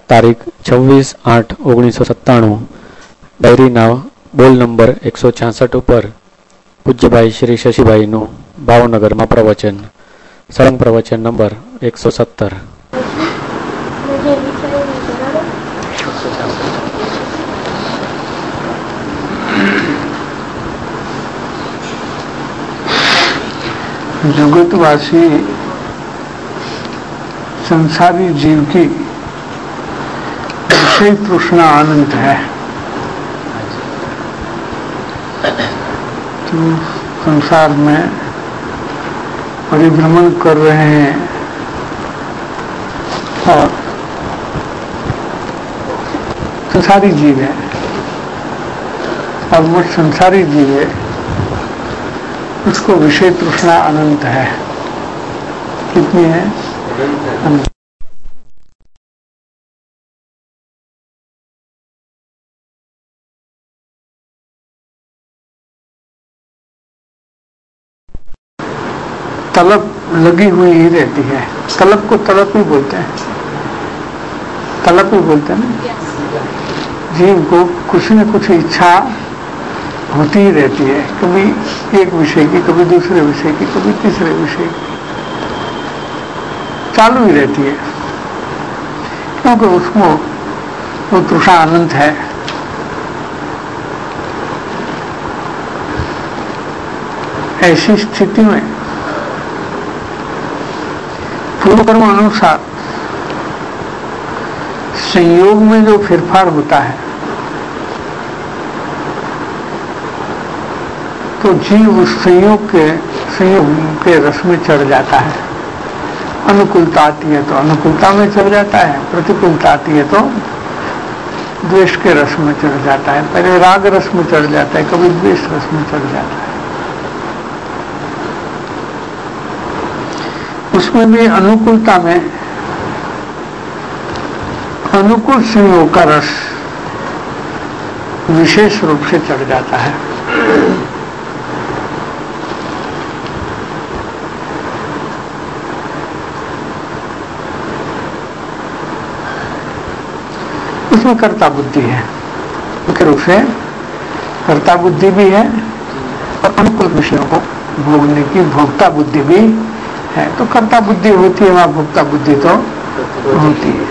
તારીખ 26/8/1997 ડાયરીના બોલ નંબર 166 ઉપર પૂજ્યભાઈ શ્રી શશીભાઈનું ભાવનગરમાં પ્રવચન, સળંગ પ્રવચન નંબર 117. जगतवासी संसारी जीव की विषय तृष्णा अनंत है। तो संसार में परिभ्रमण कर रहे हैं और संसारी जीव है, और वो संसारी जीव है, उसको विषय तृष्णा अनंत है। कितनी है? अनंत। तलब लगी हुई ही रहती है। तलब को तलब ही बोलते हैं, तलब ही बोलते हैं ना। जीव को कुछ न कुछ इच्छा होती ही रहती है, कभी एक विषय की, कभी दूसरे विषय की, कभी तीसरे विषय की, चालू ही रहती है, क्योंकि उसमें वो तृष्णा अनंत है। ऐसी स्थिति में पूर्व कर्म अनुसार संयोग में जो फेरफार होता है, तो जीव उस संयोग के रस में चढ़ जाता है। अनुकूलता आती है तो अनुकूलता में चढ़ जाता है, प्रतिकूलता आती है तो द्वेष के रस में चढ़ जाता है। पहले राग रस में चढ़ जाता है, कभी द्वेष रस में चढ़ जाता है। उसमें भी अनुकूलता में अनुकूल संयोग का रस विशेष रूप से चढ़ जाता है। उसमें कर्ता बुद्धि है, मुख्य रूप से कर्ता बुद्धि भी है और अनुकूल विषयों को भोगने की भोक्ता बुद्धि भी है। तो कर्ता बुद्धि होती है, वहां भोक्ता बुद्धि तो होती है।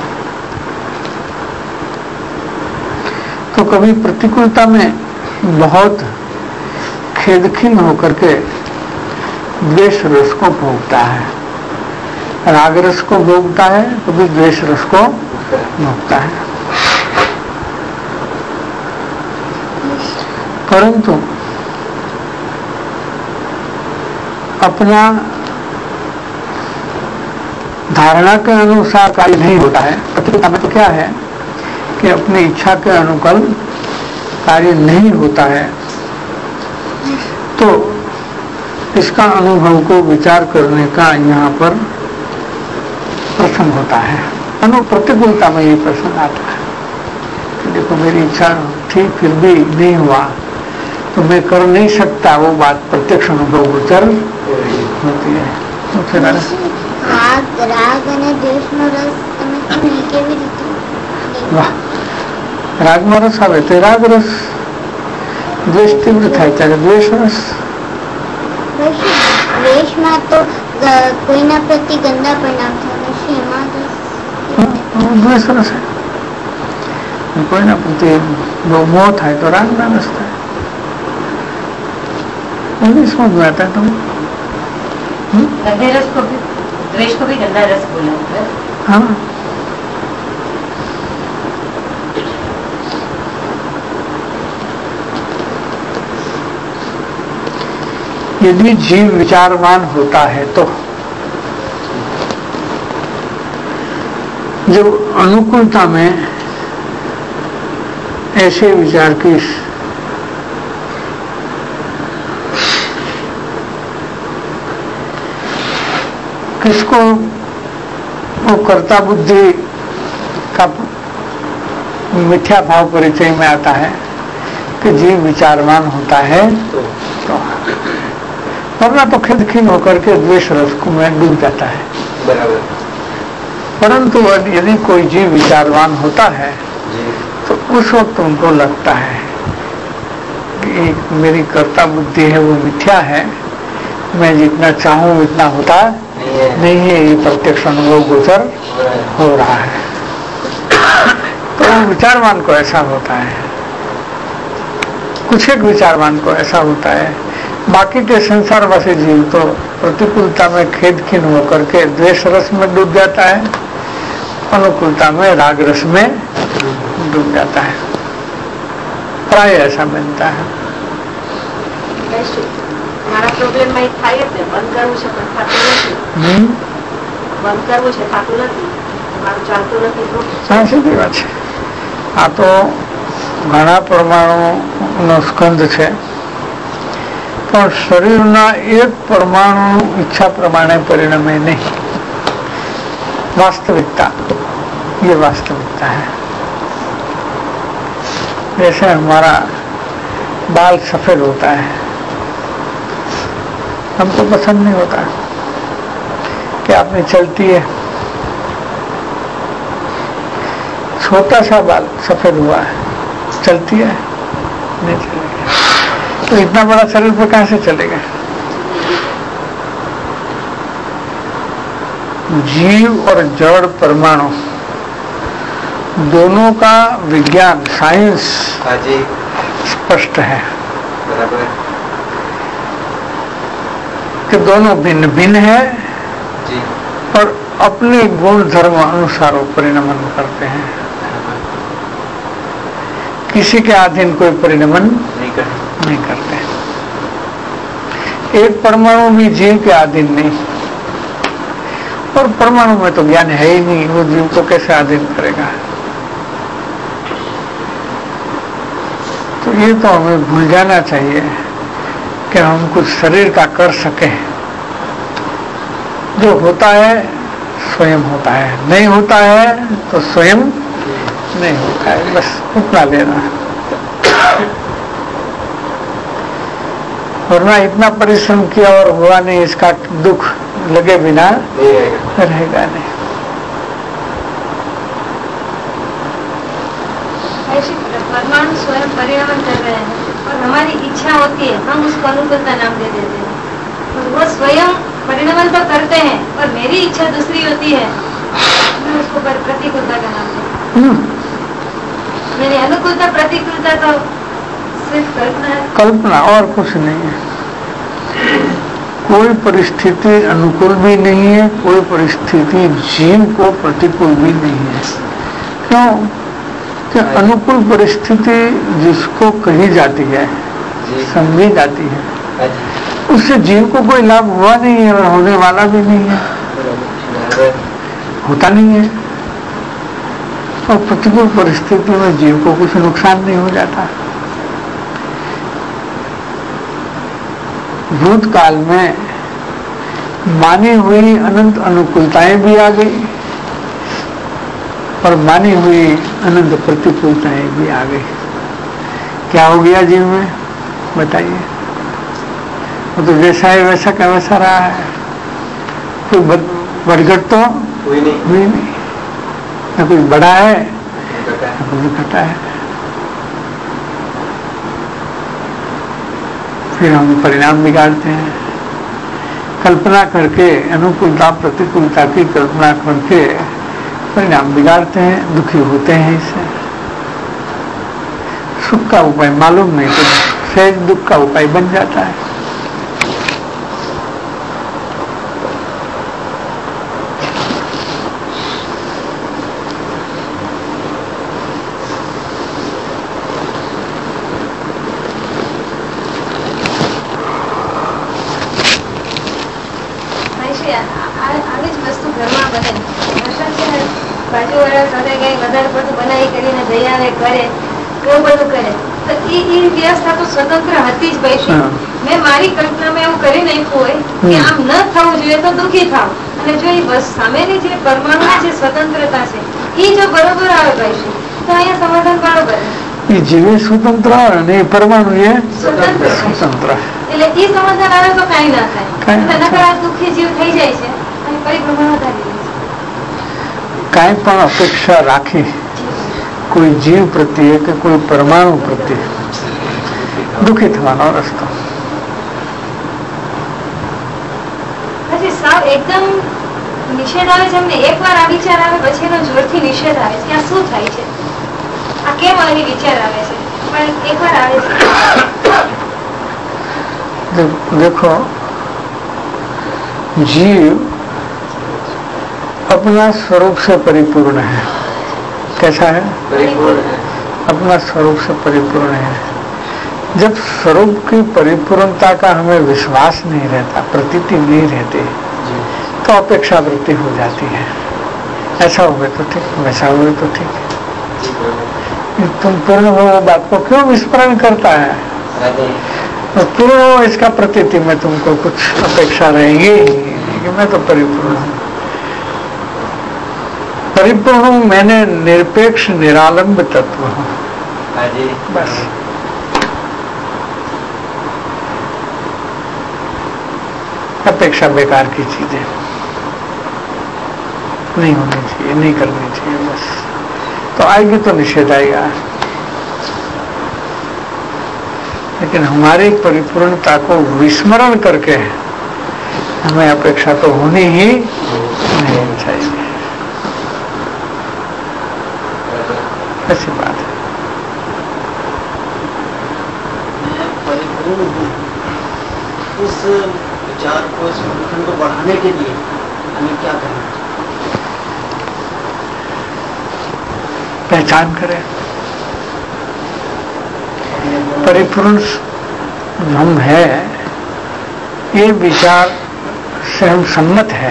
तो कभी प्रतिकूलता में बहुत खेदखीन होकर के द्वेष रस को भोगता है, राग रस को भोगता है, कभी द्वेष रस को भोगता है। परंतु अपना धारणा के अनुसार कार्य नहीं होता है। प्रतिकूलता में तो क्या है कि अपनी इच्छा के अनुकूल कार्य नहीं होता है, तो इसका अनुभव को विचार करने का यहाँ पर प्रसंग होता है। प्रतिकूलता में ये प्रश्न आता है कि देखो मेरी इच्छा थी फिर भी नहीं हुआ, तो मैं कर नहीं सकता। वो बात प्रत्यक्ष अनुभव गोचर होती है। तो फिर राग में रस आवे तो राग रस, द्वेष तीव्र થાય ત્યારે દ્વેષ રસ। દ્વેષમાં તો કોઈના પ્રતિ ગંદા પરિણામ થાય છે, એમાં દ્વેષ રસ है। કોઈના પ્રતિ મોહ થાય તો રાગ ના રસ થાય। नहीं समझ में आता है तुम्हें? गंदे रस को भी, द्वेष को भी गंदा रस बोला है। हाँ, यदि जीव विचारवान होता है तो जब अनुकूलता में ऐसे विचार की किसको वो कर्ता बुद्धि का मिथ्या भाव परिचय में आता है कि जीव विचारवान होता है, तो वरना तो खिलखिल होकर के द्वेष रस को में डूब जाता है। बराबर। परंतु यदि कोई जीव विचारवान होता है तो उस वक्त उनको लगता है कि मेरी कर्ता बुद्धि है वो मिथ्या है, मैं जितना चाहूं इतना होता नहीं है, ये प्रत्यक्ष अनुभव गोचर हो रहा है। तो विचारवान को ऐसा होता है, कुछ एक विचारवान को ऐसा होता है। बाकी के संसारवासी जीव तो प्रतिकूलता में खेद खीन होकर के द्वेष रस में डूब जाता है, अनुकूलता में राग रस में डूब जाता है, प्राय ऐसा बनता है। મારા પ્રોબ્લેમ માં થાય છે, બંધ કરવું છે પણ થતું નથી, બંધ કરવું છે થતું નથી, મારું ચાલતું નથી। હા, સીધી વાત છે। આ તો ઘણા પરમાણુનો સ્કંદ છે, પણ શરીરના એક પરમાણુ ઈચ્છા પ્રમાણે પરિણમે નહીં। वास्तविकता, ये वास्तविकता है। जैसे हमारा बाल सफेद होता है, हमको पसंद नहीं होता कि आपने चलती है, छोटा सा बाल सफेद हुआ है, चलती है नहीं चलेगा, तो इतना बड़ा शरीर पर कहां से चलेगा। जीव और जड़ परमाणु दोनों का विज्ञान साइंस स्पष्ट है कि दोनों भिन्न भिन्न है और अपने गुण धर्म अनुसार परिणमन करते हैं। किसी के अधीन कोई परिणमन नहीं करते। एक परमाणु भी जीव के अधीन नहीं, और परमाणु में तो ज्ञान है ही नहीं, वो जीव को कैसे अधीन करेगा। तो ये तो हमें भूल जाना चाहिए कि हम कुछ शरीर का कर सकें। जो होता है स्वयं होता है, नहीं होता है तो स्वयं नहीं होता है, बस उतना लेना। वरना इतना परिश्रम किया और हुआ नहीं, इसका दुख लगे बिना रहेगा नहीं। परमाणु स्वयं परिणमन कर रहे हैं और हमारी इच्छा होती है, हम उसको अनुकूलता नाम दे देते हैं। तो वो स्वयं परिणमन तो करते हैं और मेरी इच्छा दूसरी होती है, मैं उसको प्रतिकूलता का नाम देती हूँ। यानी अनुकूलता प्रतिकूलता तो सिर्फ कल्पना है, कल्पना और कुछ नहीं है। कोई परिस्थिति अनुकूल भी नहीं है, कोई परिस्थिति जीव को प्रतिकूल भी नहीं है। क्यों कि अनुकूल परिस्थिति जिसको कही जाती है, समझी जाती है, उससे जीव को कोई लाभ हुआ नहीं है और होने वाला भी नहीं है, होता नहीं है। और प्रतिकूल परिस्थिति में जीव को कुछ नुकसान नहीं हो जाता। भूतकाल में मानी हुई अनंत अनुकूलताएं भी आ गई और मानी हुई अनंत प्रतिकूलताएं भी आ गई। क्या हो गया जीव में बताइए। वो तो जैसा है वैसा का वैसा रहा है, कोई बढ़घट तो कोई नहीं, ना कोई बड़ा है ना कोई घटा है। फिर हम परिणाम बिगाड़ते हैं, कल्पना करके अनुकूलता प्रतिकूलता की कल्पना करके परिणाम बिगाड़ते हैं, दुखी होते हैं। इससे सुख का उपाय मालूम नहीं तो सहज दुख का उपाय बन जाता है। આવી જ વસ્તુ ઘરમાં બને, બાજુવાળા સાથે કઈ વધારે પડતું બનાવી કરીને દયાને કરે, એવું બધું કરે તો એ વ્યવસ્થા તો સ્વતંત્ર હતી જ ભાઈ। મેં મારી કલ્પનામાં એવું કરી નાખ્યું હોય કે આમ ન થવું જોઈએ તો દુઃખી થાવ, અને જો એ સામેની જે પરમાણુની જે સ્વતંત્રતા છે એ જો બરોબર આવે ભાઈ તો અહીંયા સમાધાન બરોબર। ये जीवे स्वतंत्र અને પરમાણુ એ સ્વતંત્ર, એટલે એ સમાધાન આવે તો કઈ ના થાય, નકર આ દુઃખી જીવ થઈ જાય છે અને પરિભ્રમણ વધારી જાય છે। કાંઈ પણ અપેક્ષા રાખી કોઈ જીવ પ્રત્યે કે કોઈ પરમાણુ પ્રત્યે દુઃખી થવાનો રસ્તો. પછી સાવ એકદમ નિષેધ આવે છે અમને, એકવાર આ વિચાર આવે પછી એનો જોરથી નિષેધ આવે છે. આ શું થાય છે? આ કેમ આવી વિચાર આવે છે? પણ એકવાર આવે છે. देखो, जीव अपना स्वरूप से परिपूर्ण है. कैसा है? परिपूर्ण है. अपना स्वरूप से परिपूर्ण है. जब स्वरूप की परिपूर्णता का हमें विश्वास नहीं रहता, प्रतीति नहीं रहती, तो अपेक्षा वृत्ति हो जाती है. ऐसा हुए तो ठीक, वैसा हुए तो ठीक. तुम पूर्ण हो बात को क्यों विस्मरण करता है? तो पूर्ण हो इसका प्रतीति में तुमको कुछ अपेक्षा रहेगी कि मैं तो परिपूर्ण हूँ. परिपूर्ण हूँ मैंने निरपेक्ष निरालंब तत्व हूँ. बस अपेक्षा बेकार की चीजें नहीं होनी चाहिए, नहीं करनी चाहिए. बस तो आएगी तो निषेध आएगा, लेकिन हमारी परिपूर्णता को विस्मरण करके हमें अपेक्षा तो होनी ही नहीं चाहिए. ऐसी बात है. परिपूर्ण हूँ, उस विचार को, इस संगठन को बढ़ाने के लिए हमें क्या करना चाहिए? पहचान करें परिपूर्ण हम है, ये विचार से हम सम्मत है.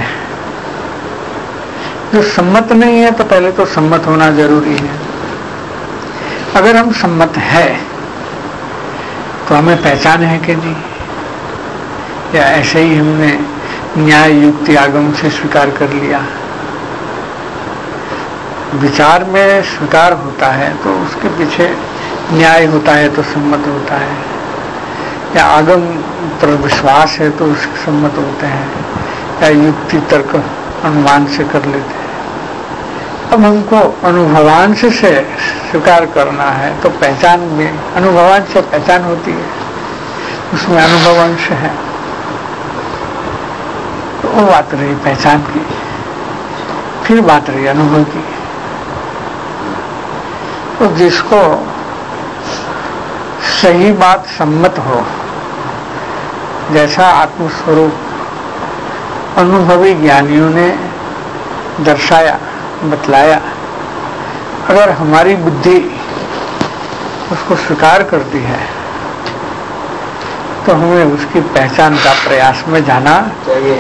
जो सम्मत नहीं है तो पहले तो सम्मत होना जरूरी है. अगर हम सम्मत है तो हमें पहचान है कि नहीं, या ऐसे ही हमने न्याय युक्ति आगम से स्वीकार कर लिया. विचार में स्वीकार होता है तो उसके पीछे न्याय होता है तो सम्मत होता है, या आगम पर विश्वास है तो उसके सम्मत होते हैं, या युक्ति तर्क अनुमान से कर लेते हैं. अब हमको अनुभवांश से स्वीकार करना है तो पहचान में अनुभवांश से पहचान होती है, उसमें अनुभवांश है. तो वो बात रही पहचान की, फिर बात रही अनुभव की. तो जिसको सही बात सम्मत हो, जैसा आत्मस्वरूप अनुभवी ज्ञानियों ने दर्शाया, बतलाया, अगर हमारी बुद्धि उसको स्वीकार करती है तो हमें उसकी पहचान का प्रयास में जाना चाहिए.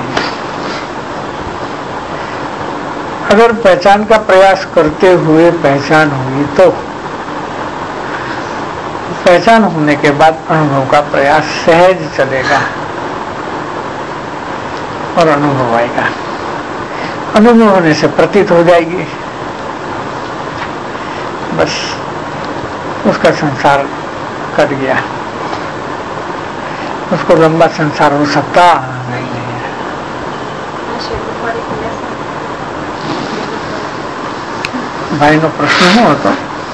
अगर पहचान का प्रयास करते हुए पहचान हुई तो पहचान होने के बाद अनुभव का प्रयास सहज चलेगा और अनुभव आएगा. अनुभव होने से प्रतीत हो जाएगी, बस उसका संसार कट गया. उसको लंबा संसार हो सकता नहीं है. ભાઈનો પ્રશ્ન શું હતો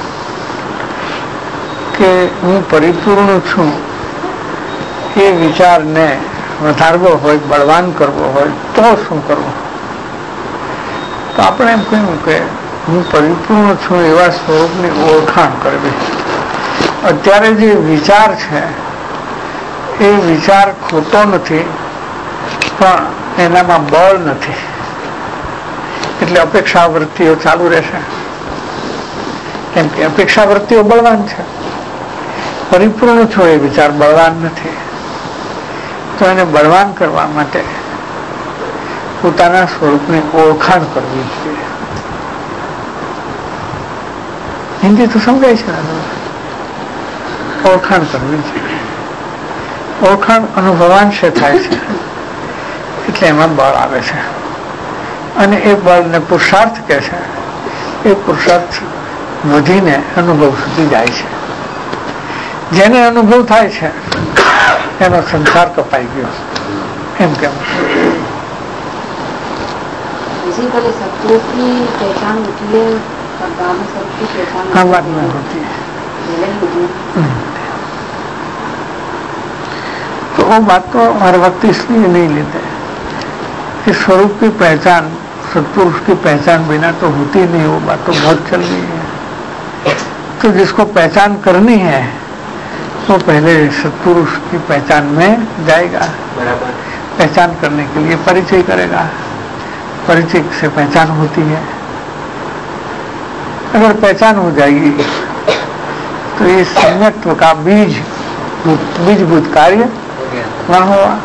કે હું પરિપૂર્ણ છું એ વિચારને વધારવો હોય, બળવાન કરવો હોય તો શું કરવું? તો આપણે એમ કહ્યું કે હું પરિપૂર્ણ છું એવા સ્વરૂપની ઓળખાણ કરવી. અત્યારે જે વિચાર છે એ વિચાર ખોટો નથી, પણ એનામાં બળ નથી, એટલે અપેક્ષા વૃત્તિઓ ચાલુ રહેશે. કેમ કે અપેક્ષા વૃત્તિઓ બળવાન છે. પરિપૂર્ણ છો એ વિચાર બળવાન નથી, તો એને બળવાન કરવા માટે પોતાના સ્વરૂપની ઓળખાણ કરવી જોઈએ. હિન્દી તો સમજાય છે ને? ઓળખાણ કરવી જોઈએ. ઓળખાણ અનુભવાંશે થાય છે એટલે એમાં બળ આવે છે, અને એ બળને પુરુષાર્થ કહે છે. એ પુરુષાર્થ વધીને અનુભવ સુધી જાય છે. જેને અનુભવ થાય છે એનો સંસાર કપાઈ ગયો એમ કેમ. बेसिकली शत्रु की पहचान होती है और बाद में शत्रु की पहचान हाँ बाद में होती है। तो वो बात तो हर वक्त इसलिए नहीं लेते कि स्वरूप की पहचान, सत्पुरुष की पहचान बिना तो होती नहीं। वो बात तो बहुत चल रही है। तो जिसको पहचान करनी है वो पहले सत्पुरुष की पहचान में जाएगा। पहचान करने के लिए परिचय करेगा। परिचय से पहचान होती है। अगर पहचान हो जाएगी तो ये सम्यक्त्व का बीजभूत कार्य वहां हुआ।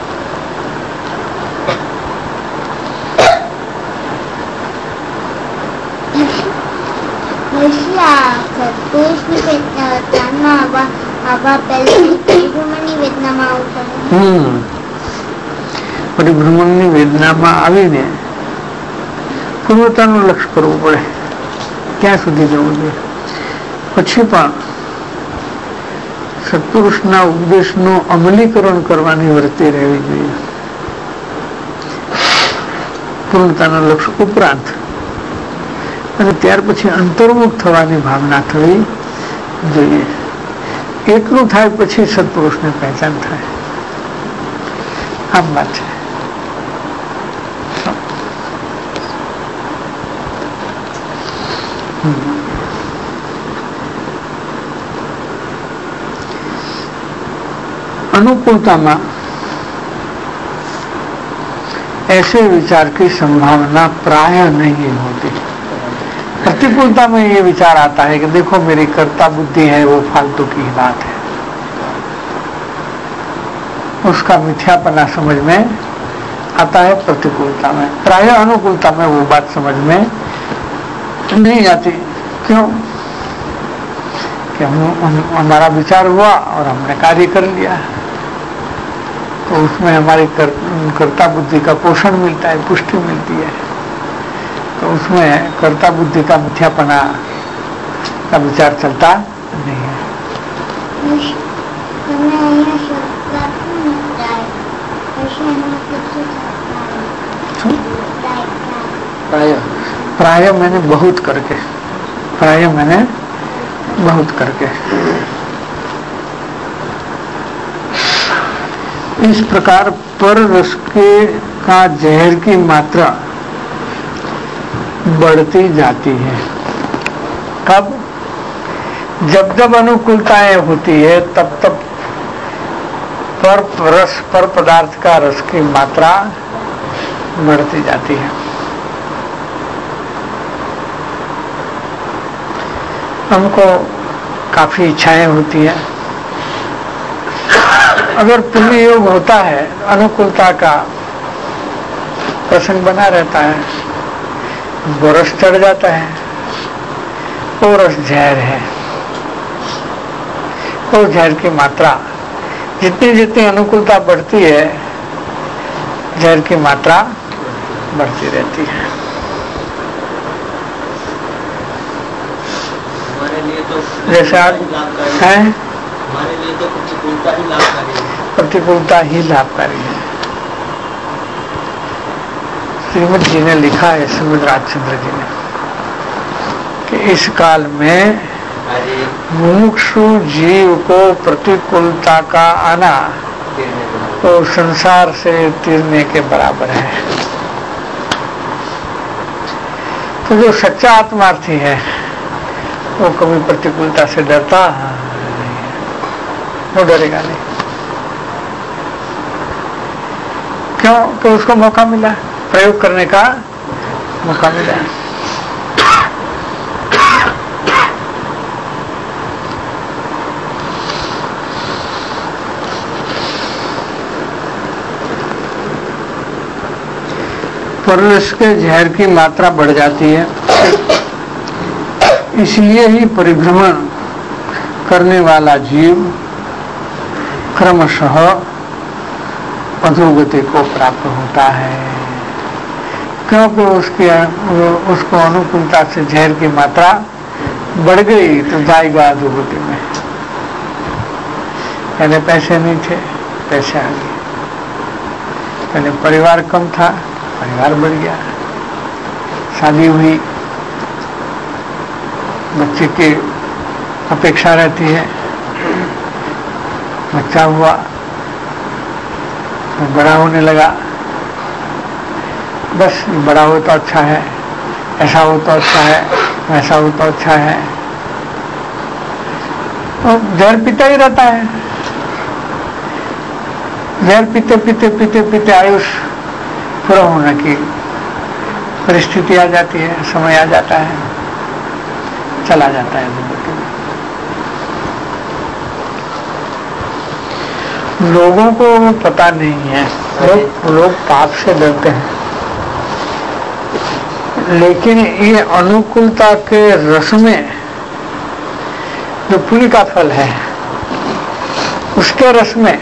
सत्पुरुष ની પહચાનમાં આવા પહેલા પરિભ્રમણની વેદનામાં આવતા પરિભ્રમણની વેદનામાં આવીને પૂર્વતાનું લક્ષ્ય કરવું પડે, ક્યાં સુધી જવું જોઈએ. પછી પણ સત્પુરુષના ઉપદેશનું અમલીકરણ કરવાની વૃત્તિ રહેવી જોઈએ. પૂર્ણતાના લક્ષ્ય ઉપરાંત અને ત્યાર પછી અંતર્મુખ થવાની ભાવના થવી જોઈએ. એટલું થાય પછી સત્પુરુષની પહેચાન થાય. આમ વાત છે. अनुकूलता ऐसे विचार की संभावना प्राय नहीं होती. प्रतिकूलता में ये विचार आता है कि देखो मेरी कर्ता बुद्धि है, वो फालतू की बात है. उसका मिथ्यापना समझ में आता है प्रतिकूलता में. प्राय अनुकूलता में वो बात समझ में नहीं आती. क्यों? कि हमारा विचार हुआ और हमने कार्य कर लिया, तो उसमें हमारी कर्ता बुद्धि का पोषण मिलता है, पुष्टि मिलती है. तो उसमें कर्ता बुद्धि का मिथ्यापना का विचार चलता नहीं है. प्राय मैंने बहुत करके, प्राय मैंने बहुत करके. इस प्रकार पर रस के का जहर की मात्रा बढ़ती जाती है. कब? जब जब अनुकूलताएं होती है तब तब पर रस, पर पदार्थ का रस की मात्रा बढ़ती जाती है. हमको काफी इच्छाएं होती है. अगर पुण्य योग होता है, अनुकूलता का प्रसंग बना रहता है, वो रस चढ़ जाता है. वो रस जहर है. वो जहर की मात्रा जितनी जितनी अनुकूलता बढ़ती है, जहर की मात्रा बढ़ती रहती है. जैसे आज है, हमारे लिए तो प्रतिकूलता ही लाभकारी है. प्रतिकूलता ही लाभकारी है. श्रीमद जी ने लिखा है, श्रीमद राजचंद्र जी ने, कि इस काल में मुमुक्षु जीव को प्रतिकूलता का आना तो संसार से तीरने के बराबर है. तो जो सच्चा आत्मार्थी है वो कभी प्रतिकूलता से डरता नहीं है. वो डरेगा नहीं. क्यों? कि उसको मौका मिला, प्रयोग करने का मौका मिला. पररस के जहर की मात्रा बढ़ जाती है. इसलिए ही परिभ्रमण करने वाला जीव क्रमशः अधोगति को प्राप्त होता है. क्योंकि उसको अनुकूलता से जहर की मात्रा बढ़ गई तो जाएगा अधोगति में. पहले पैसे नहीं थे, पैसे आ गए. पहले परिवार कम था, परिवार बढ़ गया. शादी हुई, बच्चे की अपेक्षा रहती है, बच्चा हुआ, बड़ा होने लगा, बस बड़ा हो तो अच्छा है, ऐसा हो तो अच्छा है, वैसा हो तो अच्छा है, और जहर पीता ही रहता है। जहर पीते पीते पीते पीते आयुष पूरा होने की परिस्थिति आ जाती है, समय आ जाता है, चला जाता है जिंदगी में। लोगों को वो पता नहीं है, लोग पाप से डरते हैं, लेकिन ये अनुकूलता के रस में जो पुण्य का फल है, उसके रस में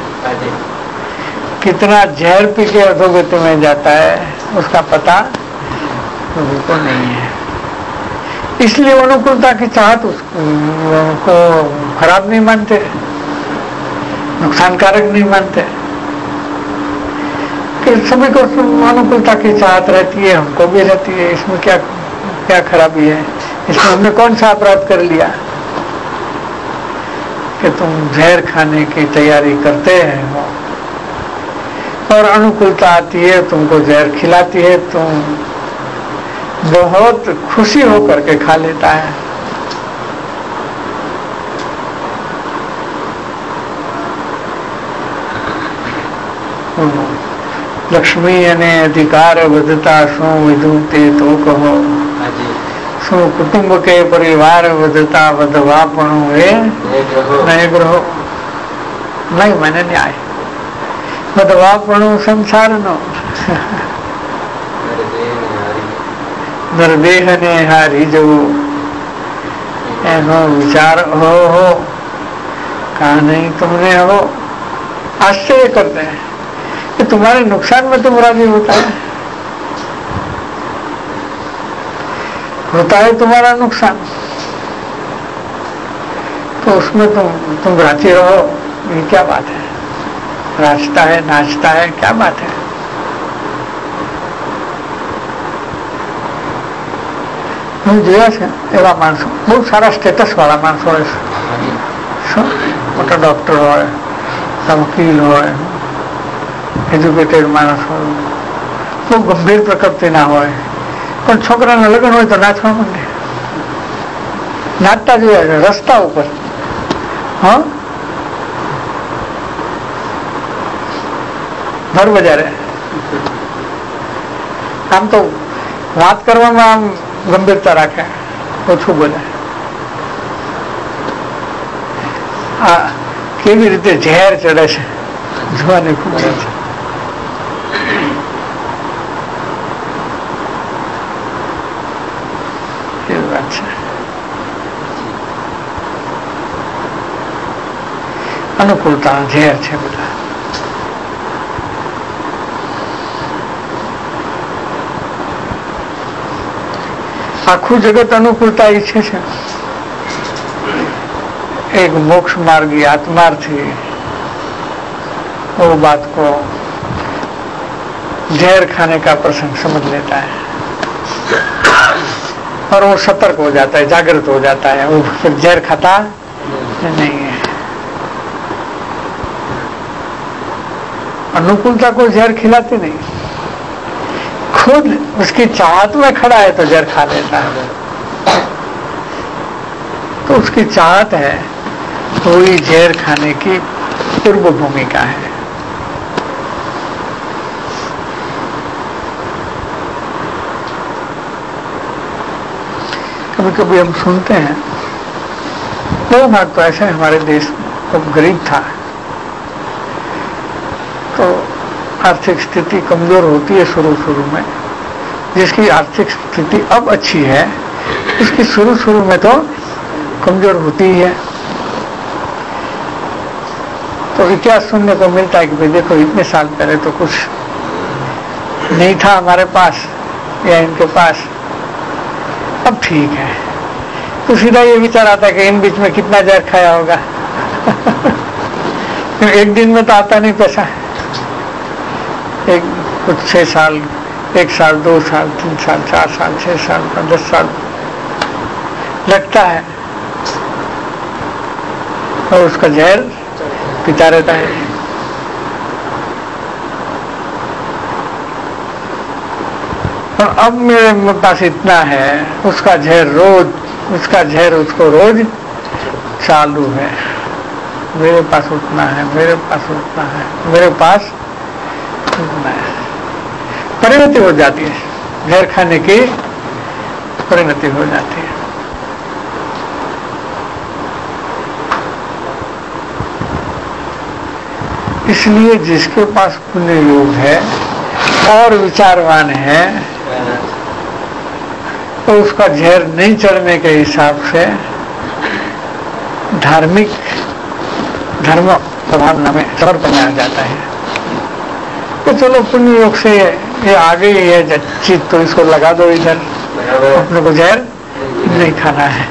कितना जहर पी के अधोगति में जाता है, उसका पता लोगों को नहीं है। इसलिए अनुकूलता की चाहत उसको खराब नहीं मानते, नुकसानकारक नहीं मानते कि सभी को अनुकूलता की चाहत रहती है, हमको भी रहती है, इसमें क्या क्या खराबी है, इसमें हमने कौन सा अपराध कर लिया कि तुम जहर खाने की तैयारी करते हो और अनुकूलता आती है, तुमको जहर खिलाती है, तुम बहुत खुशी होकर के खा लेता है। लक्ष्मी अने अधिकार વધતા શું વિધું તે તો કહો, શું કુટુંબ કે પરિવાર વધતા વધવાપણું એ નહીં ગ્રહો, નહીં મને ન્યાય, વધવાપણું સંસારનો નરદેહ ને હારી જવું, એનો વિચાર हो कहा नहीं तुमने हो। आश्चर्य करते हैं कि तुम्हारे नुकसान में तुम राजी होता है तुम्हारा नुकसान, तो उसमें तुम राजी रहो, ये क्या बात है, नाचता है नाचता है, क्या बात है। હું જોયા છે એવા માણસો, બહુ સારા સ્ટેટસ વાળા માણસો હોય છે, મોટા ડોક્ટર હોય, વકીલ હોય, એજ્યુકેટેડ માણસ હોય, બહુ ગંભીર પ્રકૃતિના હોય, પણ છોકરાના લગ્ન હોય તો નાચવા માંડે, નાચતા જોયા છે રસ્તા ઉપર। હા, ભર બજારે આમ તો વાત કરવામાં આમ ગંભીરતા રાખે, ઓછું બોલે, આ કેવી રીતે ઝેર ચડે છે જોવાની ખૂબ છે। એવી વાત છે, અનુકૂળતા ઝેર છે બધા। આખું જગત અનુકૂળતા ઈચ્છે છે, एक मोक्ष मार्गी आत्मार्थी वो बात को जहर खाने का प्रसंग समझ लेता है और वो सतर्क हो जाता है, जागृत हो जाता है, वो फिर जहर खाता नहीं है। अनुकूलता को जहर खिलाती नहीं, खुद उसकी चाहत में खड़ा है तो जहर खा लेता है। तो उसकी चाहत है, वही जहर खाने की पूर्व भूमिका है। कभी कभी हम सुनते हैं, दो भाग तो ऐसे हमारे देश तो गरीब था तो आर्थिक स्थिति कमजोर होती है शुरू में, जिसकी आर्थिक स्थिति अब अच्छी है उसकी शुरू में तो कमजोर होती ही है। तो इतिहास सुनने को मिलता है कि भाई देखो इतने साल पहले तो कुछ नहीं था हमारे पास या इनके पास, अब ठीक है। तो सीधा ये विचार आता है कि इन बीच में कितना जहर खाया होगा एक दिन में तो आता नहीं पैसा, एक कुछ 6 साल 1 साल, 2 साल, 3 साल, 4 साल, 6 साल, 10 साल लगता है और उसका जहर पीता रहता है। और अब मेरे पास इतना है, उसका जहर उसको रोज चालू है। मेरे पास उतना है, मेरे पास उतना है, मेरे पास उतना है। परिणति हो जाती है, जहर खाने की परिणति हो जाती है। इसलिए जिसके पास पुण्य योग है और विचारवान है तो उसका जहर नहीं चढ़ने के हिसाब से धर्म प्रभावना में समर्पण आ जाता है। तो चलो पुण्य योग से ये आ गई है चीज, तो इसको लगा दो इधर, अपने को जहर नहीं खाना है।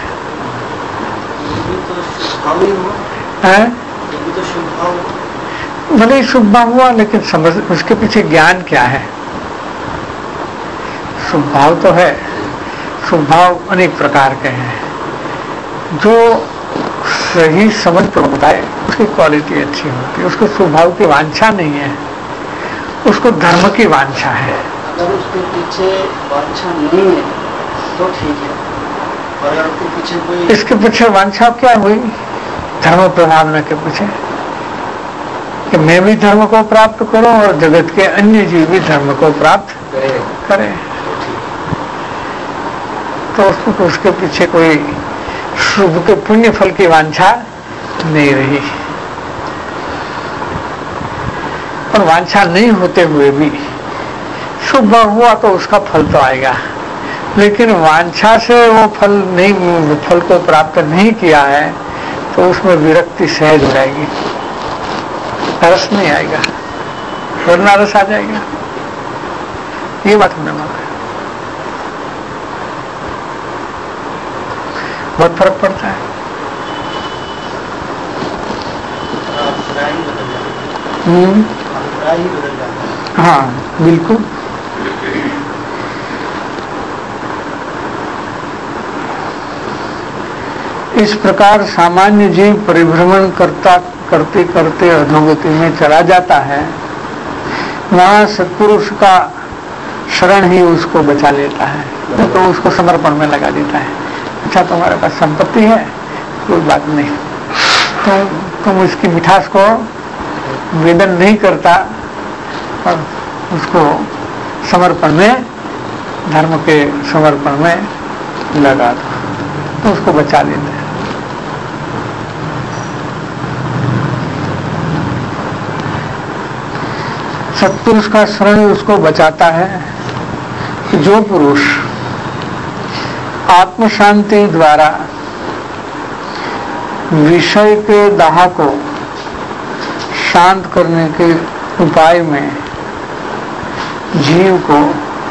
भले ही शुभ भाव हुआ, लेकिन समझ उसके पीछे ज्ञान क्या है। शुभ भाव तो है, शुभ भाव अनेक प्रकार के हैं। जो सही समझ पर होता है उसकी क्वालिटी अच्छी होती है, उसको शुभ भाव की वांछा नहीं है, उसको धर्म की वांछा है। अगर उसके पीछे वांछा नहीं है तो ठीक है, और अगर उसके पीछे कोई इसके पीछे वांछा क्या हुई? धर्म प्रभावना के पीछे कि मैं भी धर्म को प्राप्त करूं और जगत के अन्य जीव भी धर्म को प्राप्त करें, तो उसके पीछे कोई शुभ के पुण्य फल की वांछा नहीं रही। और वांछा नहीं होते हुए भी शुभ हुआ तो उसका फल तो आएगा, लेकिन वांछा से वो फल को प्राप्त नहीं किया है तो उसमें विरक्ति सहज हो जाएगी, रस नहीं आएगा, वरना रस आ जाएगा। ये बात हमने माना है। बहुत फर्क पड़ता है। हाँ बिल्कुल। इस प्रकार सामान्य जीव परिभ्रमण करते करते अधोगति में चला जाता है। वहां सत्पुरुष का शरण ही उसको बचा लेता है, तो उसको समर्पण में लगा देता है। अच्छा तुम्हारे पास संपत्ति है, कोई बात नहीं, तुम इसकी मिठास को वेदन नहीं करता और उसको समर्पण में, धर्म के समर्पण में लगा दो, तो उसको बचा लेते हैं। सत्पुरुष का शरण उसको बचाता है। जो पुरुष आत्म शांति द्वारा विषय के दाह को शांत करने के उपाय में जीव को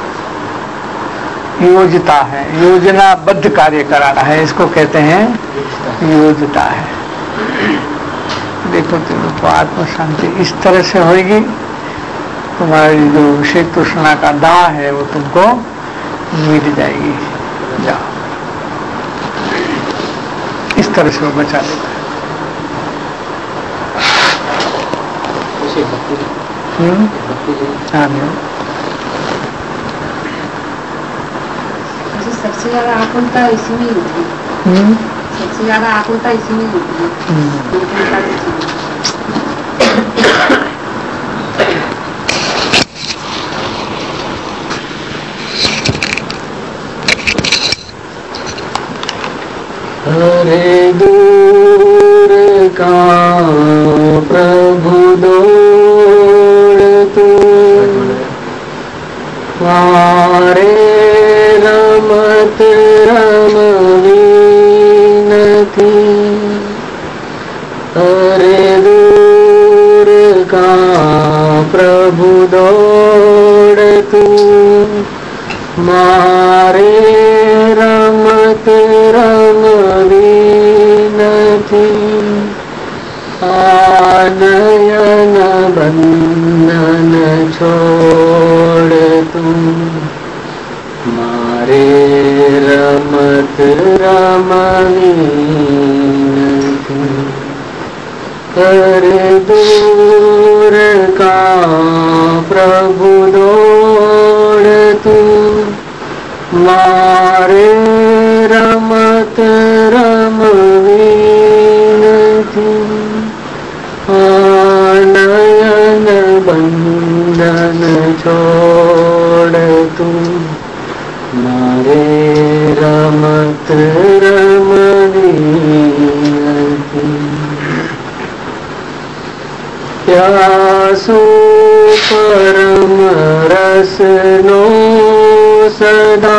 योजता है, योजनाबद्ध कार्य कराना है, इसको कहते हैं योजता है। देखो तुमको आत्म शांति इस तरह से होगी, तुम्हारी जो विषय तृष्णा का दाह है वो तुमको मिट जाएगी। जाओ, इस तरह से वो बचा लेता है। सबसे ज्यादा आकुलता इसी में होती है। सबसे ज्यादा आकुलता इसी में होती है। हरे दूर का प्रभु दौड़ तू, मारे रमत रमवीनती। हरे दूर का प्रभु दौड़ तू, मारे रमत रमवीनती। आनयन बंधन छोड़ तू, रमवीनति कर दूर का प्रभु दौड़ तू मारे रमत रमवीनति नयन बंधन छोड़ तू मारे रमत रमवीनति प्यासो परम रस नो सदा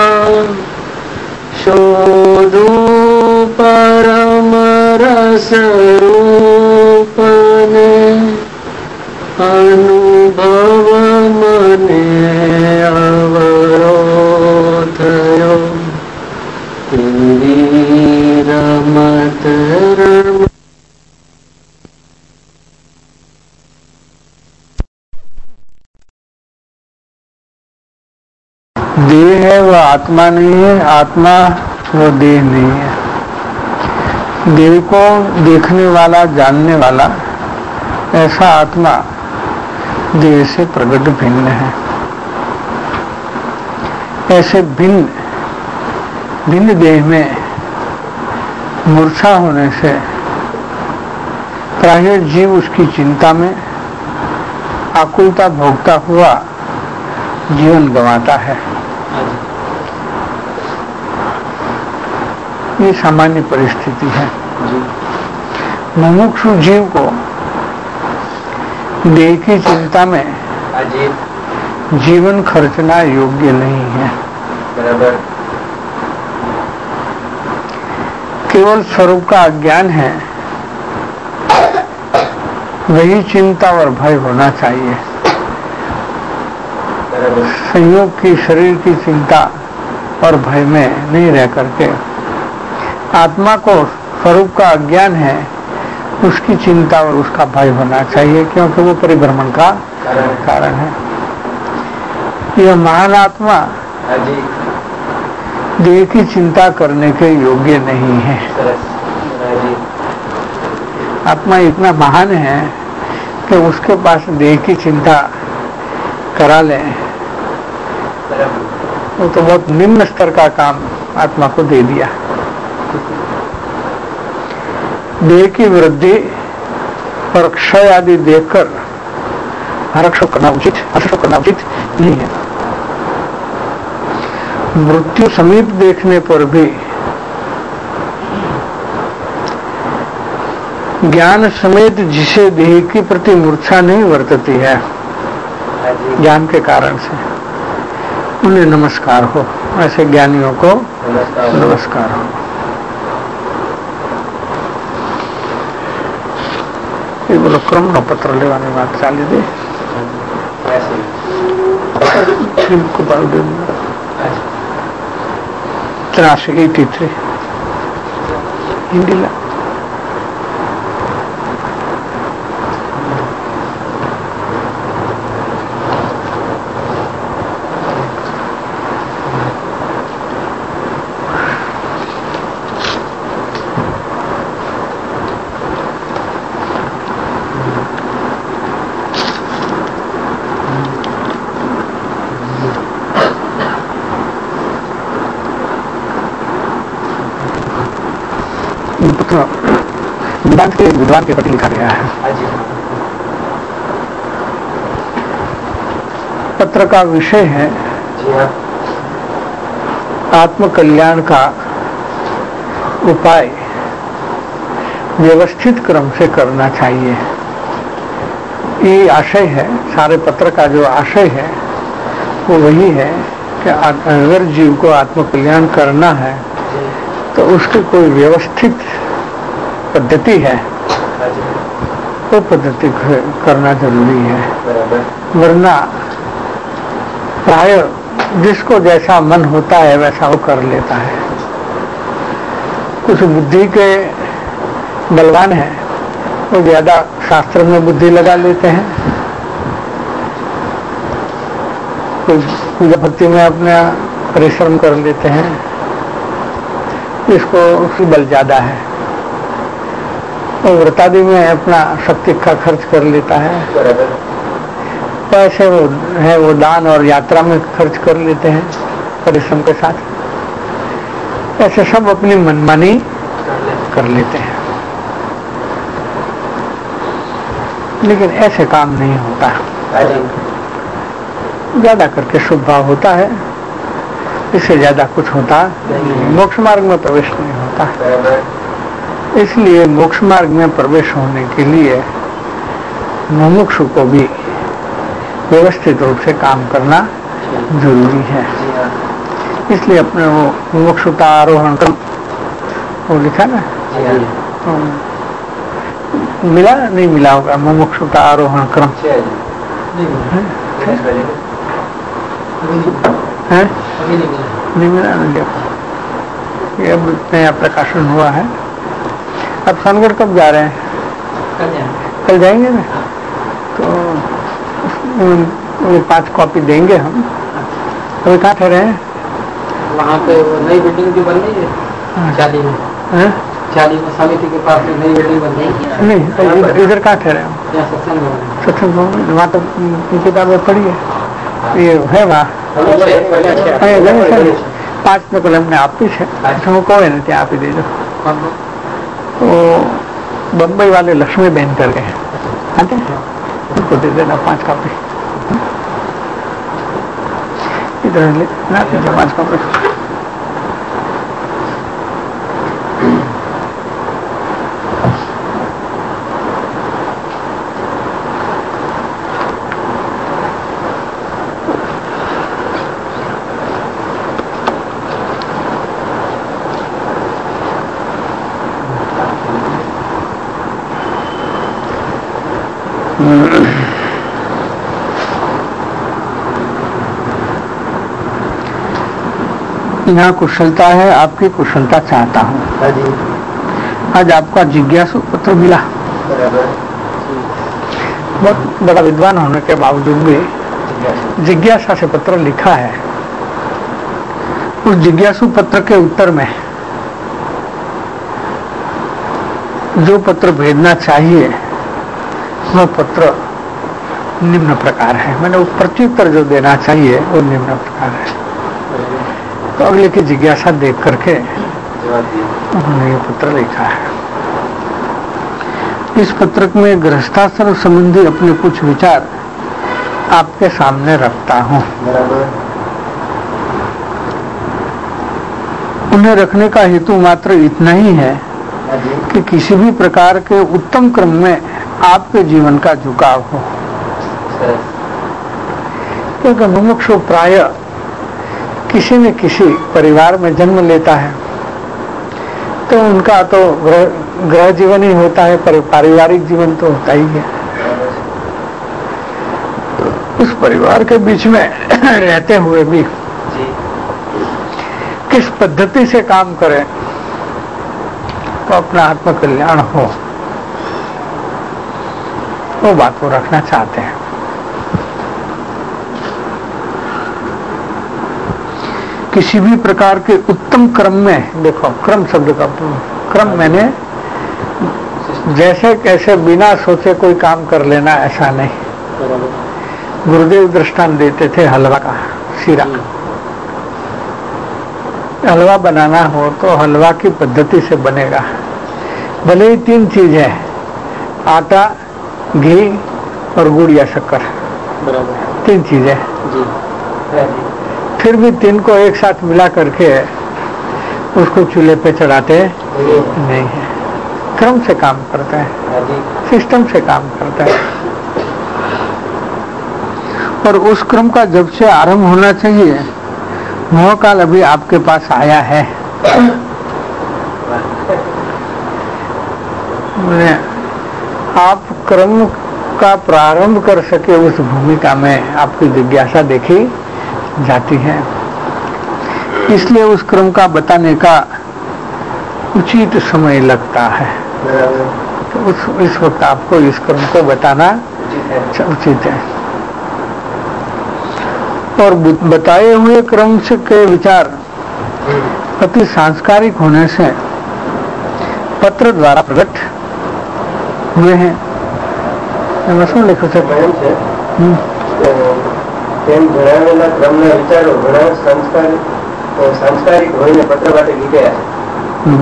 शोधो परम रस रूपने अनुभव मने अवरोधयो तेरी रमत रम देह है वह आत्मा नहीं है, आत्मा वो देह नहीं है। देह को देखने वाला, जानने वाला ऐसा आत्मा देह से प्रकट भिन्न है। ऐसे भिन्न भिन्न देह में मूर्छा होने से प्राय जीव उसकी चिंता में आकुलता भोगता हुआ जीवन गंवाता है। ये सामान्य परिस्थिति है। मुमुक्षु जीव को देह की चिंता में जीवन खर्चना योग्य नहीं है। केवल स्वरूप का अज्ञान है, वही चिंता और भय होना चाहिए। संयोग की शरीर की चिंता और भय में नहीं रह करके आत्मा को स्वरूप का अज्ञान है, उसकी चिंता और उसका भय होना चाहिए, क्योंकि वो परिभ्रमण का कारण है। यह महान आत्मा देह की चिंता करने के योग्य नहीं है। आत्मा इतना महान है कि उसके पास देह की चिंता करा ले, वो तो बहुत निम्न स्तर का काम आत्मा को दे दिया। देह की वृद्धि और क्षय आदि देखकर हर्ष करना उचित, हर्ष करना उचित नहीं है। मृत्यु समीप देखने पर भी ज्ञान समेत जिसे देह के प्रति मूर्छा नहीं वर्तती है, ज्ञान के कारण से, उन्हें नमस्कार हो। ऐसे ज्ञानियों को नमस्कार हो। ये बोलो क्रम न पत्र लेवानी बात चाली दे को बाल दे 83 हिंदी ला वेदांत के विद्वान के प्रति लिखा गया है। पत्र का विषय है आत्म कल्याण का उपाय व्यवस्थित क्रम से करना चाहिए। ये आशय है, सारे पत्र का जो आशय है वो वही है कि अगर जीव को आत्म कल्याण करना है तो उसकी कोई व्यवस्थित पद्धति है, वो पद्धति करना जरूरी है। वरना प्राय जिसको जैसा मन होता है वैसा वो कर लेता है। कुछ बुद्धि के बलवान है, वो ज्यादा शास्त्र में बुद्धि लगा लेते हैं, कुछ पूजा भक्ति में अपना परिश्रम कर लेते हैं, इसको उसकी बल ज्यादा है, वो व्रतादि में अपना शक्ति का खर्च कर लेता है, पैसे वो है वो दान और यात्रा में खर्च कर लेते हैं परिश्रम के साथ। ऐसे सब अपनी मनमानी कर लेते हैं, लेकिन ऐसे काम नहीं होता। ज्यादा करके शुभ भाव होता है, इससे ज्यादा कुछ होता नहीं। मोक्ष मार्ग में प्रवेश नहीं होता, इसलिए मोक्ष मार्ग में प्रवेश होने के लिए मुमुक्षु को भी व्यवस्थित रूप से काम करना जरूरी है। इसलिए अपने वो मुमुक्षुता आरोहण क्रम वो लिखा ना, मिला नहीं मिला होगा मुमुक्षुता आरोहण क्रम है, नहीं मिला नहीं देखो, ये अब नया प्रकाशन हुआ है। अब सोनगढ़ कब जा रहे हैं? कल जाएंगे ना, तो 5 कॉपी देंगे हम। अभी कहाँ ठहरे हैं? वहाँ पे वो नई बिल्डिंग जो बन रही है शादी में, शादी में समिति के पास में नई बिल्डिंग बन रही है। नहीं, इधर कहाँ ठहरे हैं? सत्संग भवन, वहाँ तो किताबें पढ़ी है, ये है वहाँ 5 में कलम में आप पीछे कोई नहीं, आप ही दे दो। तो बम्बई वाले लक्ष्मी बहन कर गए आते हैं, उनको दे देना 5 कॉपी, इधर ले 5 कॉपी। यहाँ कुशलता है, आपकी कुशलता चाहता हूँ। आज आपका जिज्ञासु पत्र मिला, बहुत बड़ा विद्वान होने के बावजूद भी जिज्ञासा से पत्र लिखा है। उस जिज्ञासु पत्र के उत्तर में जो पत्र भेजना चाहिए वह पत्र निम्न प्रकार है, मैंने वो प्रत्युत्तर जो देना चाहिए वो निम्न प्रकार है। तो अगले की जिज्ञासा देख करके उन्होंने ये पत्र लिखा है। इस पत्र में गृहस्थाश्रम संबंधी अपने कुछ विचार आपके सामने रखता हूँ। उन्हें रखने का हेतु मात्र इतना ही है कि किसी भी प्रकार के उत्तम क्रम में आपके जीवन का झुकाव हो, क्योंकि मुमुक्षु प्राय किसी न किसी परिवार में जन्म लेता है, तो उनका तो गृह जीवन ही होता है, पर पारिवारिक जीवन तो होता ही है। उस परिवार के बीच में रहते हुए भी किस पद्धति से काम करें तो अपना आत्मकल्याण हो, वो बात को रखना चाहते हैं। किसी भी प्रकार के उत्तम क्रम में, देखो क्रम शब्द का क्रम मैंने जैसे कैसे बिना सोचे कोई काम कर लेना, ऐसा नहीं। गुरुदेव दृष्टांत देते थे हलवा का, शीरा हलवा बनाना हो तो हलवा की पद्धति से बनेगा। भले ही 3 चीज है, आटा, घी और गुड़ या शक्कर, 3 चीजें, फिर भी 3 को एक साथ मिला करके उसको चूल्हे पे चढ़ाते नहीं है। क्रम से काम करता है, सिस्टम से काम करता है, और उस क्रम का जब से आरंभ होना चाहिए वह काल अभी आपके पास आया है। आप क्रम का प्रारंभ कर सके उस भूमिका में आपकी जिज्ञासा देखी जाती है, इसलिए उस क्रम का बताने का उचित समय लगता है। तो इस वक्त आपको इस क्रम को बताना उचित है, और बताए हुए क्रम से के विचार अति सांस्कारिक होने से पत्र द्वारा प्रकट हुए हैं। એમાં શું લખ્યું છે? તેમ જણાવેલા ક્રમના વિચારો ઘણા सांस्कारिक होने पत्र માટે લીધેલા છે।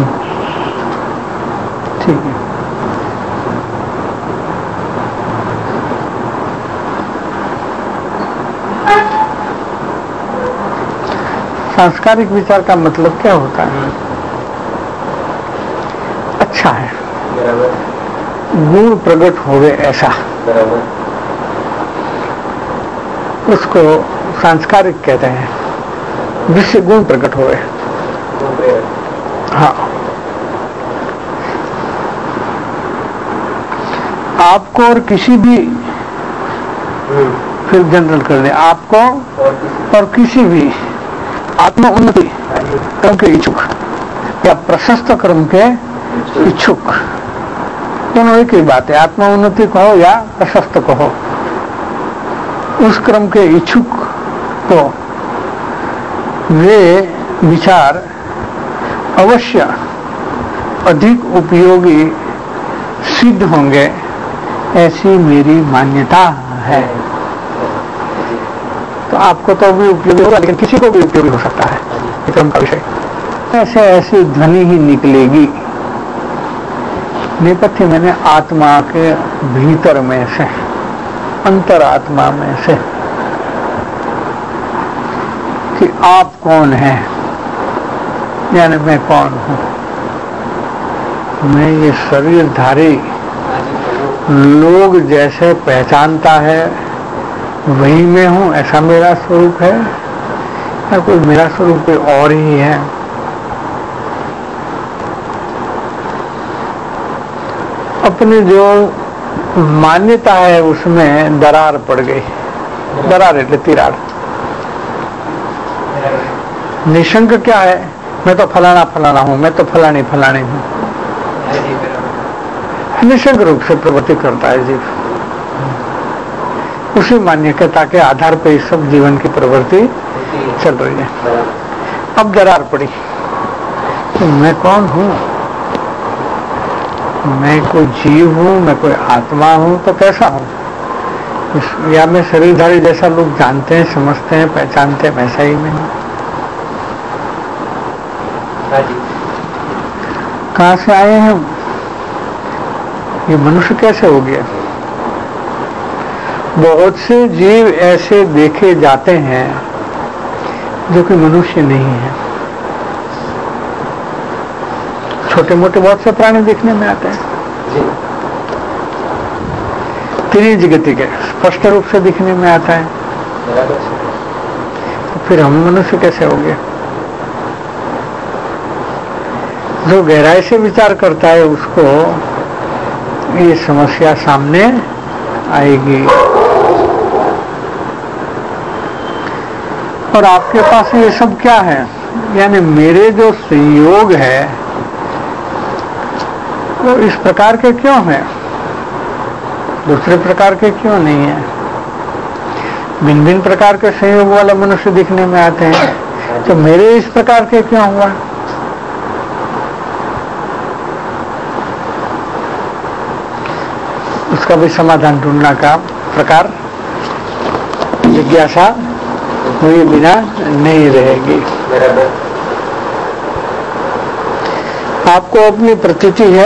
ठीक है। सांस्कारिक विचार का मतलब क्या होता है? अच्छा है, गुण प्रकट होवे ऐसा, उसको सांस्कारिक कहते हैं, जिससे गुण प्रकट होवे। हाँ, आपको और किसी भी, फिर जनरल कर दें, आपको और किसी भी आत्मा उन्नति कर्म के इच्छुक या प्रशस्त कर्म के इच्छुक, दोनों एक ही बात है। आत्मा उन्नति कहो या प्रशस्त कहो, उस क्रम के इच्छुक को वे विचार अवश्य अधिक उपयोगी सिद्ध होंगे, ऐसी मेरी मान्यता है। तो आपको तो भी उपयोगी होगा, लेकिन किसी को भी उपयोगी हो सकता है विक्रम का विषय। ऐसे ऐसी ध्वनि ही निकलेगी नेपथ्य मैंने आत्मा के भीतर में से, अंतरात्मा में से, कि आप कौन हैं, यानी मैं कौन हूं। मैं ये शरीरधारी लोग जैसे पहचानता है वही मैं हूं, ऐसा मेरा स्वरूप है, या कोई मेरा स्वरूप कोई और ही है। अपनी जो मान्यता है उसमें दरार पड़ गई। दरार એટલે तिराड़। निशंक क्या है? मैं तो फलाना फलाना हूं, मैं तो फलानी फलानी हूं। निशंक रूप से प्रवृत्ति करता है जीव, उसी मान्यता के आधार पर इस सब जीवन की प्रवृत्ति चल रही है। अब दरार पड़ी तो मैं कौन हूं? मैं कोई जीव हूं, मैं कोई आत्मा हूं, तो कैसा हूं? या मैं शरीरधारी जैसा लोग जानते हैं, समझते हैं, पहचानते हैं, वैसा ही मैं हूं। कहां से आए हैं? ये मनुष्य कैसे हो गया? बहुत से जीव ऐसे देखे जाते हैं जो कि मनुष्य नहीं है। छोटे मोटे बहुत से प्राणी दिखने में आते हैं, त्रिज गति के स्पष्ट रूप से दिखने में आता है। तो फिर हम मनुष्य कैसे हो गए? जो गहराई से विचार करता है उसको ये समस्या सामने आएगी। और आपके पास ये सब क्या है? यानी मेरे जो संयोग है वो इस प्रकार के क्यों हैं, दूसरे प्रकार के क्यों नहीं है? भिन्न भिन्न प्रकार के संयोग वाले मनुष्य दिखने में आते हैं, तो मेरे इस प्रकार के क्यों हुआ? उसका भी समाधान ढूंढना का प्रकार जिज्ञासा हुए बिना नहीं रहेगी। आपको अपनी प्रतीति है,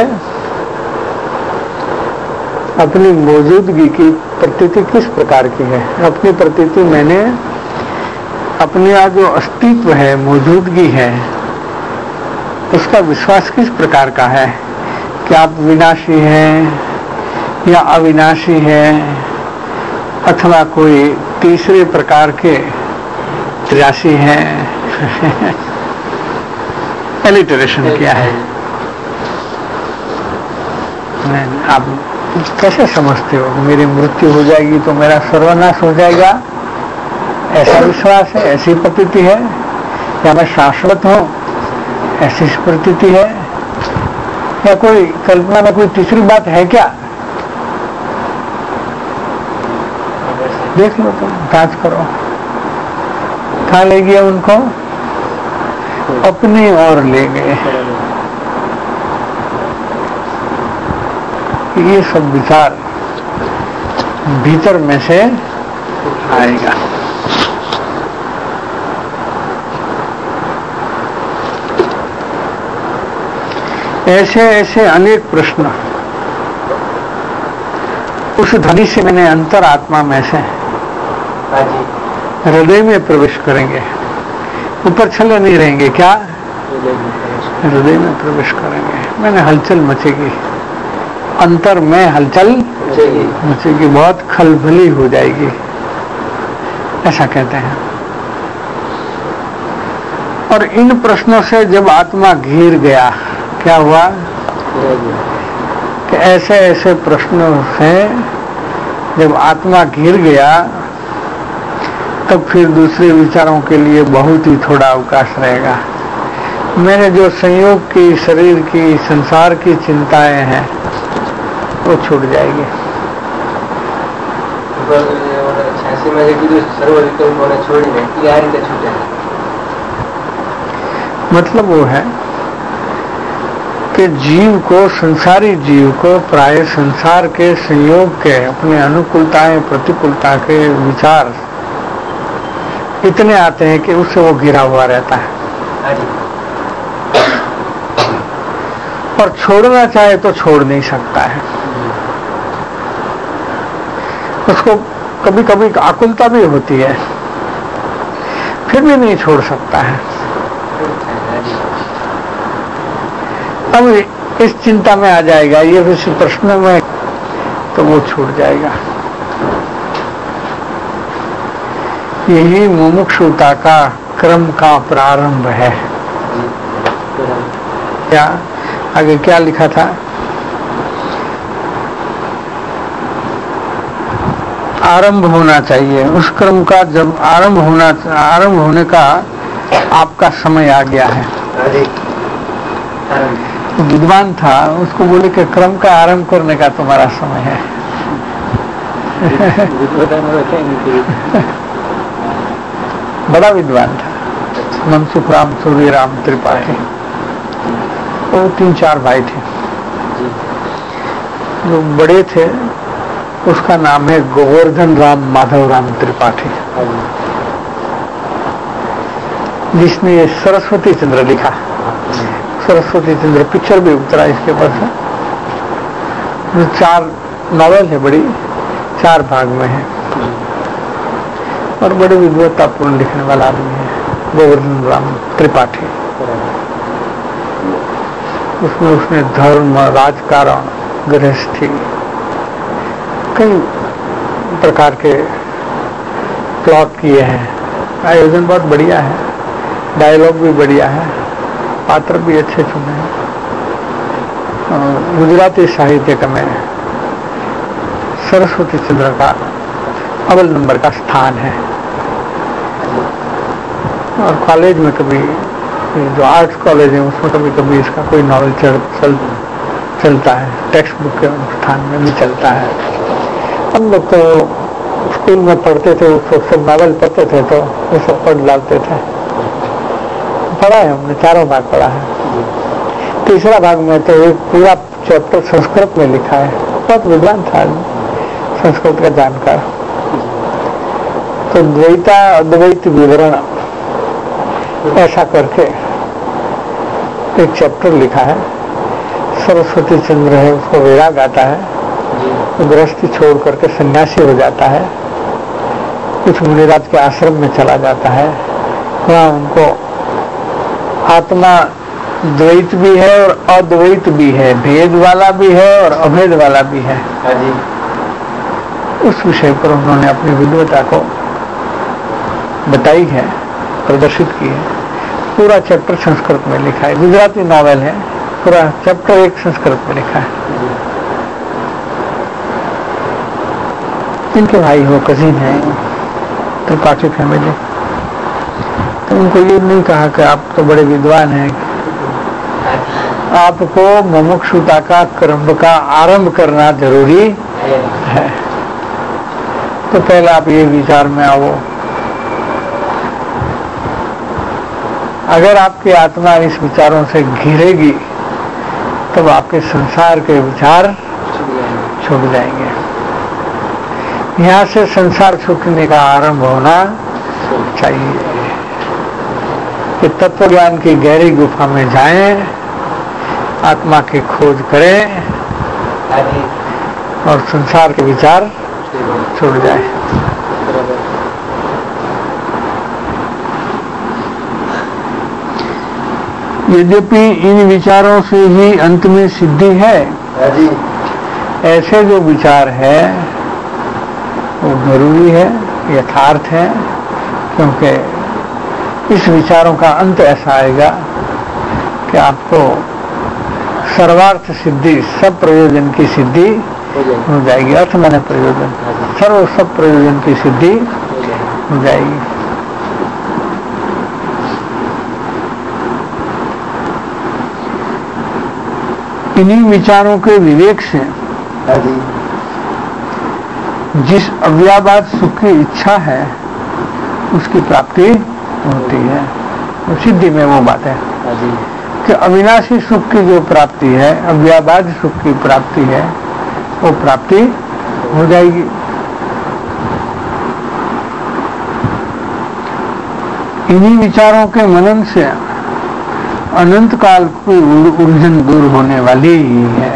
अपनी मौजूदगी की प्रतीति किस प्रकार की है? अपनी प्रतीति मैंने अपने जो अस्तित्व है, मौजूदगी है, उसका विश्वास किस प्रकार का है? कि आप विनाशी हैं या अविनाशी हैं, अथवा कोई तीसरे प्रकार के राशि हैं। एलिटरेशन क्या है? आप कैसे समझते हो? मेरी मृत्यु हो जाएगी तो मेरा सर्वनाश हो जाएगा, ऐसा विश्वास है, ऐसी प्रतीति है? या मैं शाश्वत हूं, ऐसी प्रतीति है? या कोई कल्पना में कोई तीसरी बात है क्या? देख लो, तुम जांच करो, कहाँ ले गया उनको? अपनी ओर ले गए। ये सब विचार भीतर में से आएगा। ऐसे ऐसे अनेक प्रश्न उस ध्वनि से मैंने अंतरात्मा में से हृदय में प्रवेश करेंगे। ऊपर छले नहीं रहेंगे, क्या हृदय में प्रवेश करेंगे। मैंने हलचल मचेगी, अंतर में हलचल मचेगी, बहुत खलबली हो जाएगी, ऐसा कहते हैं। और इन प्रश्नों से जब आत्मा घिर गया, क्या हुआ कि ऐसे ऐसे प्रश्नों से जब आत्मा घिर गया तब फिर दूसरे विचारों के लिए बहुत ही थोड़ा अवकाश रहेगा। मेरे जो संयोग की, शरीर की, संसार की चिंताएं हैं वो छूट जाएगी। 86 में जो सर्व विकल्पों छोड़ीने ये आ रीते छूटे। मतलब वो है कि जीव को, संसारी जीव को प्राय संसार के संयोग के, अपने अनुकूलताएं प्रतिकूलता के विचार इतने आते हैं कि उससे वो घिरा हुआ रहता है। और छोड़ना चाहे तो छोड़ नहीं सकता है। उसको कभी कभी आकुलता भी होती है, फिर भी नहीं छोड़ सकता है। अब इस चिंता में आ जाएगा, ये किसी प्रश्न में, तो वो छूट जाएगा। यही मुमुक्षुता का क्रम का प्रारंभ है। क्या आगे क्या लिखा था? आरंभ होना चाहिए। उस क्रम का जब आरंभ होने का आपका समय आ गया है। विद्वान था, उसको बोले कि क्रम का आरंभ करने का तुम्हारा समय है। बड़ा विद्वान था, मनसुख राम, सूर्य राम त्रिपाठी, वो 3-4 भाई थे। जो बड़े थे उसका नाम है गोवर्धन राम माधव राम त्रिपाठी, जिसने ये सरस्वती चंद्र लिखा। सरस्वती चंद्र पिक्चर भी उतरा इसके ऊपर से। 4 नॉवेल है, बड़ी 4 भाग में है, और बड़े विद्वत्तापूर्ण लिखने वाला आदमी है गोवर्धन राम त्रिपाठी। उसमें उसने धर्म, राजकारण, गृहस्थी, कई प्रकार के प्लॉट किए हैं। आयोजन बहुत बढ़िया है, डायलॉग भी बढ़िया है, पात्र भी अच्छे चुने हैं। गुजराती साहित्य का में सरस्वती चंद्र का अव्वल नंबर का स्थान है। और कॉलेज में कभी, जो आर्ट्स कॉलेज है उसमें कभी कभी इसका कोई नॉवल चलता है, टेक्स्ट बुक के स्थान में भी चलता है। हम लोग तो स्कूल में पढ़ते थे, उसको सब नॉवल पढ़ते थे तो वो सब पढ़ डालते थे। पढ़ा है हमने, 4 भाग पढ़ा है। 3रा भाग में तो एक पूरा चैप्टर संस्कृत में लिखा है। बहुत विद्वान था, संस्कृत का जानकार। तो द्वैता अद्वैत विवरण ऐसा करके एक चैप्टर लिखा है। सरस्वती चंद्र है, उसको वैराग आता है, तो गृहस्थी छोड़ करके सन्यासी हो जाता है, कुछ मुनिराज के आश्रम में चला जाता है। वहाँ उनको आत्मा द्वैत भी है और अद्वैत भी है, भेद वाला भी है और अभेद वाला भी है। उस विषय पर उन्होंने अपनी विद्वता को बताई है, प्रदर्शित की है। पूरा चैप्टर संस्कृत में लिखा है, गुजराती नॉवेल है, पूरा चैप्टर एक संस्कृत में लिखा है। इनके भाई हो, कजिन है, त्रिपाठी फैमिली। तो उनको ये नहीं कहा कि आप तो बड़े विद्वान हैं, आपको मुमुक्षुता का क्रम का आरंभ करना जरूरी है। तो पहले आप ये विचार में आओ। अगर आपकी आत्मा इस विचारों से घिरेगी तब आपके संसार के विचार छूट जाएंगे। यहाँ से संसार छूटने का आरंभ होना चाहिए कि तत्व ज्ञान की गहरी गुफा में जाएं, आत्मा की खोज करें और संसार के विचार छूट जाए। यद्यपि इन विचारों से ही अंत में सिद्धि है, ऐसे जो विचार है वो जरूरी है, यथार्थ है, क्योंकि इस विचारों का अंत ऐसा आएगा कि आपको सर्वार्थ सिद्धि, सब प्रयोजन की सिद्धि हो जाएगी। अर्थ माने प्रयोजन, सब प्रयोजन की सिद्धि हो जाएगी। इन्हीं विचारों के विवेक से जिस अव्याबाद सुख की इच्छा है उसकी प्राप्ति होती है। तो सिद्धि में वो बात है कि अविनाशी सुख की जो प्राप्ति है, अव्याबाद सुख की प्राप्ति है, वो प्राप्ति हो जाएगी। इन्हीं विचारों के मनन से अनंत काल की उलझन दूर होने वाली है।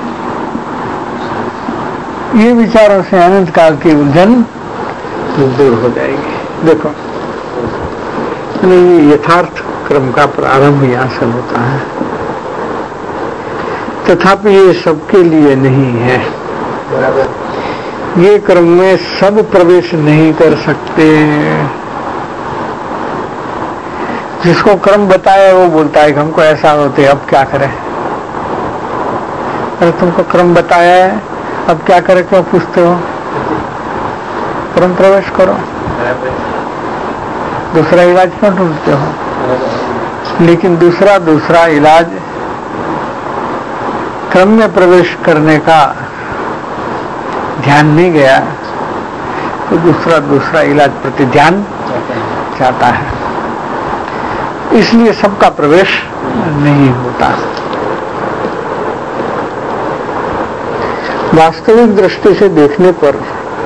ये विचारों से अनंत काल की उलझन दूर हो जाएगी। देखो, ये यथार्थ क्रम का प्रारंभ यहाँ से होता है, तथापि ये सबके लिए नहीं है। ये क्रम में सब प्रवेश नहीं कर सकते। जिसको क्रम बताया वो बोलता है कि हमको ऐसा होते, अब क्या करें। अरे तुमको क्रम बताया है, अब क्या करें क्यों पूछते हो? क्रम प्रवेश करो, दूसरा इलाज क्यों ढूंढते हो? लेकिन दूसरा इलाज क्रम में प्रवेश करने का ध्यान नहीं गया तो दूसरा इलाज प्रति ध्यान जाता है। इसलिए सबका प्रवेश नहीं होता। वास्तविक दृष्टि से देखने पर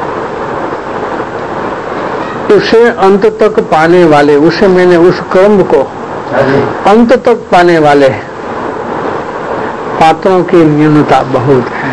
उसे अंत तक पाने वाले, उसे मैंने उस क्रम को अंत तक पाने वाले पात्रों की न्यूनता बहुत है।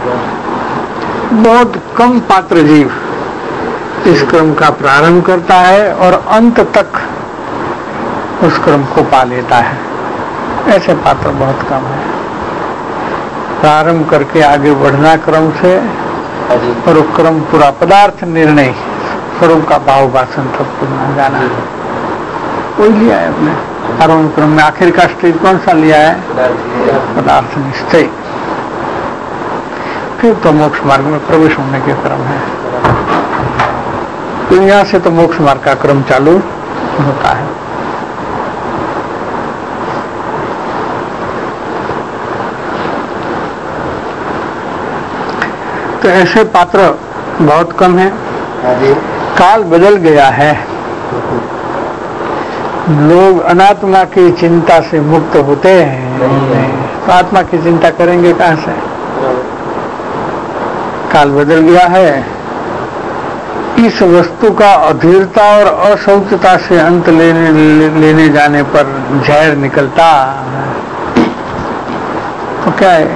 बहुत कम पात्र जीव इस क्रम का प्रारंभ करता है और अंत तक उस क्रम को पा लेता है। ऐसे पात्र बहुत कम है। प्रारंभ करके आगे बढ़ना क्रम से, और वो क्रम पूरा पदार्थ निर्णय स्वरूप का भाव वासन तक पूर्ण जाना है। वही लिया है अपने आरोहण क्रम में। आखिर का स्टेज कौन सा लिया है? पदार्थ निश्चय। फिर तो मोक्ष मार्ग में प्रवेश होने के क्रम है। तो यहाँ से तो मोक्ष मार्ग का क्रम चालू होता है। तो ऐसे पात्र बहुत कम है। काल बदल गया है। लोग अनात्मा की चिंता से मुक्त होते हैं, तो आत्मा की चिंता करेंगे कहां से? काल बदल गया है। इस वस्तु का अधीरता और अशौचता से अंत लेने जाने पर जहर निकलता है। तो क्या है?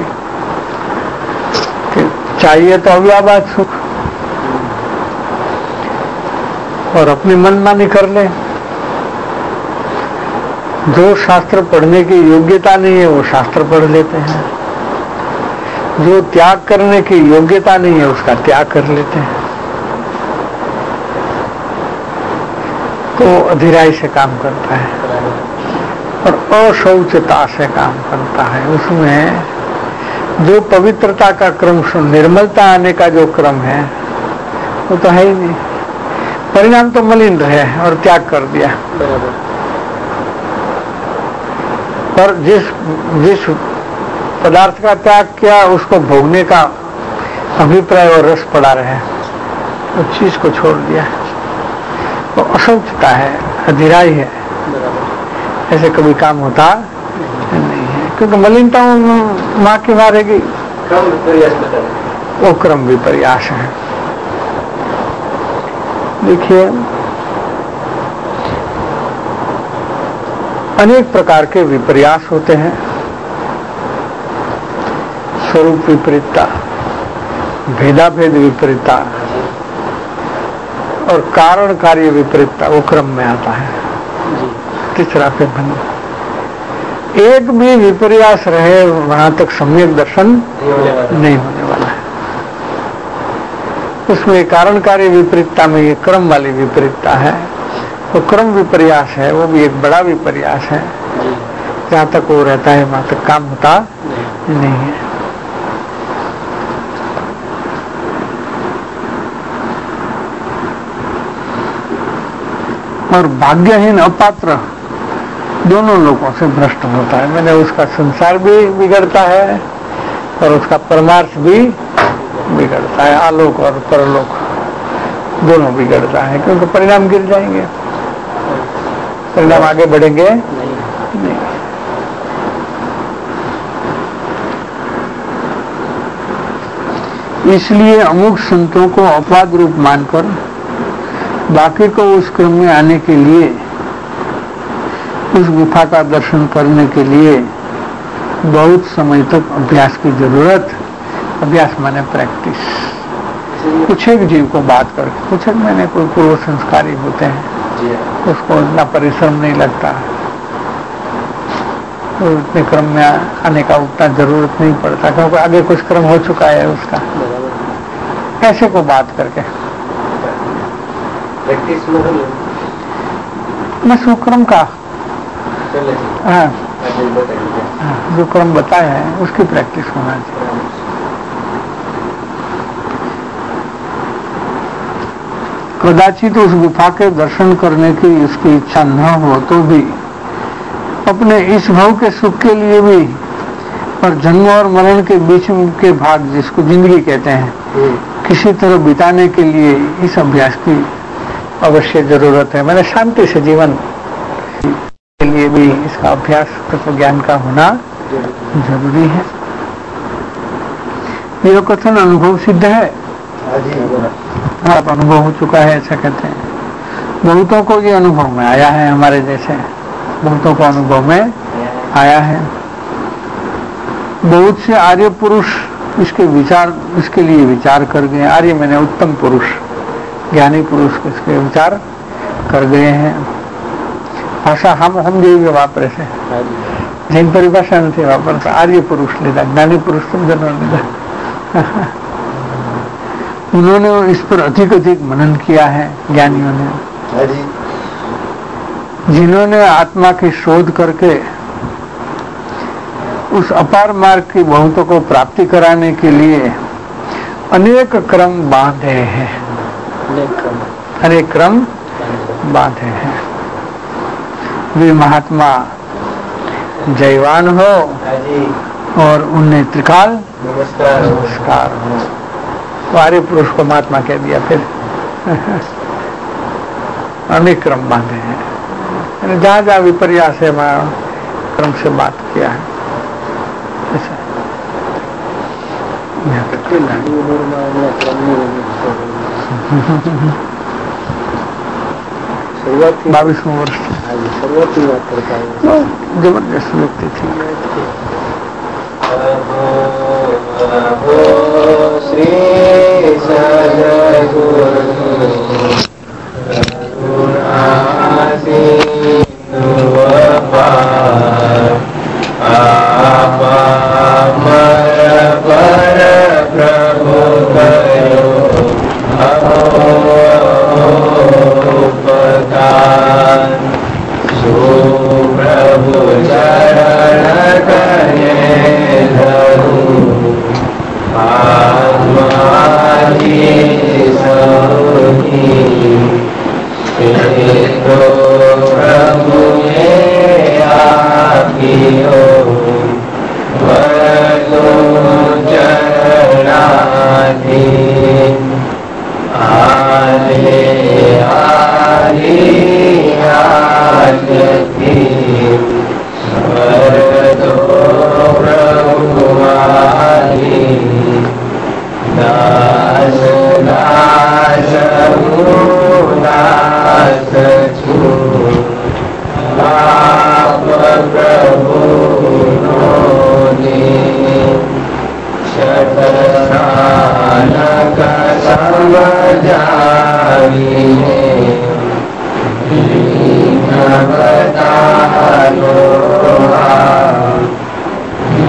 चाहिए तो अव्याबाद सुख और अपनी मनमानी कर ले। जो शास्त्र पढ़ने की योग्यता नहीं है वो शास्त्र पढ़ लेते हैं। जो त्याग करने की योग्यता नहीं है उसका त्याग कर लेते हैं। तो अधीराई से काम करता है और अशौचता से काम करता है। उसमें जो पवित्रता का क्रम, निर्मलता आने का जो क्रम है वो तो है ही नहीं। परिणाम तो मलिन रहे और त्याग कर दिया। पर जिस पदार्थ का त्याग किया उसको भोगने का अभिप्राय और रस पड़ा रहे, उस चीज को छोड़ दिया। वो अशौचता है, अधीराई है। ऐसे कभी काम होता नहीं है, क्योंकि मलिनता माँ की मारेगी। क्रम विपर्यास बता रहे। वो क्रम विपर्यास है। देखिए, अनेक प्रकार के विपर्यास होते हैं। स्वरूप विपरीतता, भेदाभेद विपरीतता और कारण कार्य विपरीतता, वो क्रम में आता है। तीसरा फिर बंद। एक भी विपर्यास रहे वहां तक सम्यक दर्शन नहीं होने वाला है। उसमें कारण कार्य विपरीतता में ये क्रम वाली विपरीतता है। तो क्रम विपर्यास है, वो भी एक बड़ा विपर्यास है। जहां तक वो रहता है वहां तक काम होता नहीं है। और भाग्यहीन अपात्र दोनों लोगों से भ्रष्ट होता है। मैंने उसका संसार भी बिगड़ता है और उसका परमार्थ भी बिगड़ता है। आलोक और परलोक दोनों बिगड़ता है, क्योंकि परिणाम गिर जाएंगे, परिणाम आगे बढ़ेंगे नहीं। इसलिए अमुक संतों को अपवाद रूप मानकर बाकी को उस क्रम में आने के लिए, उस गुफा का दर्शन करने के लिए बहुत समय तक अभ्यास की जरूरत। अभ्यास माने प्रैक्टिस। कुछ एक जीव को बात करके, कुछ एक मैंने कोई पूर्व संस्कारी होते हैं, उसको इतना परिश्रम नहीं लगता, तो इतने क्रम में आने का उतना जरूरत नहीं पड़ता, क्योंकि आगे कुछ क्रम हो चुका है उसका। ऐसे को बात करके प्रैक्टिस मैं सुक्रम का हाँ, जो क्रम बताया है उसकी प्रैक्टिस होना चाहिए। कदाचित उस गुफा के दर्शन करने की उसकी इच्छा न हो तो भी अपने इस भाव के सुख के लिए भी और जन्म और मरण के बीच के भाग, जिसको जिंदगी कहते हैं, किसी तरह बिताने के लिए इस अभ्यास की अवश्य जरूरत है। मैंने शांति से जीवन के लिए भी इसका अभ्यास तत्व ज्ञान का होना जरूरी है। यह कथन अनुभव सिद्ध है, आप अनुभव हो चुका है ऐसा कहते हैं। बहुतों को ये अनुभव में आया है, हमारे जैसे बहुतों को अनुभव में आया है। बहुत से आर्य पुरुष इसके लिए विचार कर गए। आर्य मैंने उत्तम पुरुष, ज्ञानी पुरुष इसके विचार कर गए हैं। भाषा हम जेवी वापरे से, जैन परिभाषा नहीं वापरता। आर्य पुरुष लेता, ज्ञानी पुरुष समझो लेता। उन्होंने इस पर अधिक मनन किया है ज्ञानियों ने, जिन्होंने आत्मा की शोध करके उस अपार मार्ग की बहुतों को प्राप्ति कराने के लिए अनेक क्रम बांधे हैं, अनेक क्रम बांधे हैं। वे महात्मा जयवान हो और उन्हें त्रिकाल नमस्कार हो। तो आर्य पुरुष को महात्मा कह दिया। फिर अनेक क्रम बांधे हैं, जहां जहां विपर्यास है वहां क्रम से बात किया है। शुरुआत 22वां वर्ष शुरुआत की बात करता है। जबरदस्त व्यक्ति थी। श्री प्रभु चरण कहे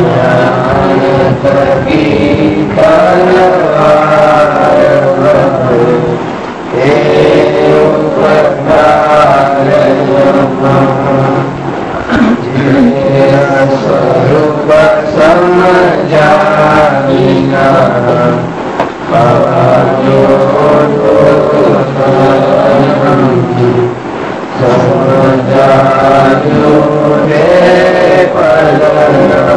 સ્વરૂપ સમજાયું